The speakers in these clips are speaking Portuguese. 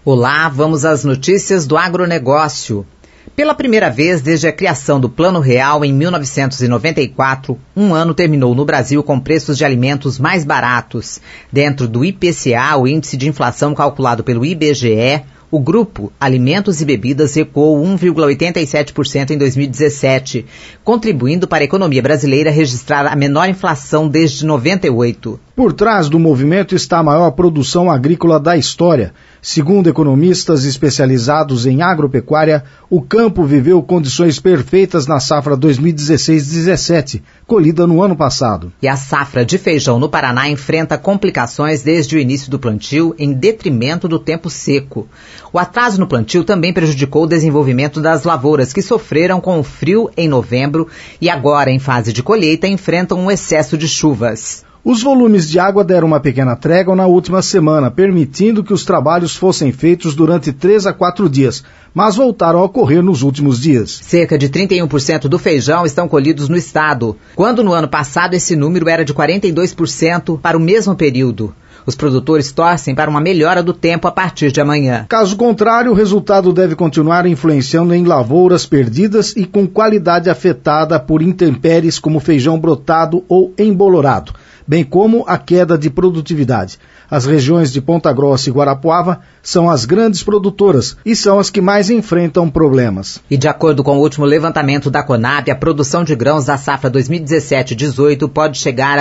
Olá, vamos às notícias do agronegócio. Pela primeira vez desde a criação do Plano Real em 1994, um ano terminou no Brasil com preços de alimentos mais baratos. Dentro do IPCA, o índice de inflação calculado pelo IBGE, o grupo Alimentos e Bebidas recuou 1,87% em 2017, contribuindo para a economia brasileira registrar a menor inflação desde 98. Por trás do movimento está a maior produção agrícola da história. Segundo economistas especializados em agropecuária, o campo viveu condições perfeitas na safra 2016-17, colhida no ano passado. E a safra de feijão no Paraná enfrenta complicações desde o início do plantio, em detrimento do tempo seco. O atraso no plantio também prejudicou o desenvolvimento das lavouras, que sofreram com o frio em novembro e agora, em fase de colheita, enfrentam um excesso de chuvas. Os volumes de água deram uma pequena trégua na última semana, permitindo que os trabalhos fossem feitos durante 3 a 4 dias, mas voltaram a ocorrer nos últimos dias. Cerca de 31% do feijão estão colhidos no estado, quando no ano passado esse número era de 42% para o mesmo período. Os produtores torcem para uma melhora do tempo a partir de amanhã. Caso contrário, o resultado deve continuar influenciando em lavouras perdidas e com qualidade afetada por intempéries como feijão brotado ou embolorado, bem como a queda de produtividade. As regiões de Ponta Grossa e Guarapuava são as grandes produtoras e são as que mais enfrentam problemas. E de acordo com o último levantamento da Conab, a produção de grãos da safra 2017-18 pode chegar a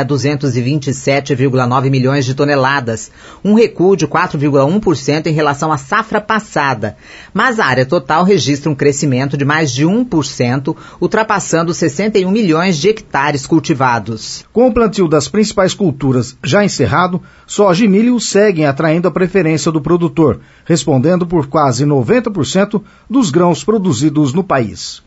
227,9 milhões de toneladas, um recuo de 4,1% em relação à safra passada. Mas a área total registra um crescimento de mais de 1%, ultrapassando 61 milhões de hectares cultivados. Com o plantio das principais culturas já encerrado, soja e milho seguem atraindo a preferência do produtor, respondendo por quase 90% dos grãos produzidos no país.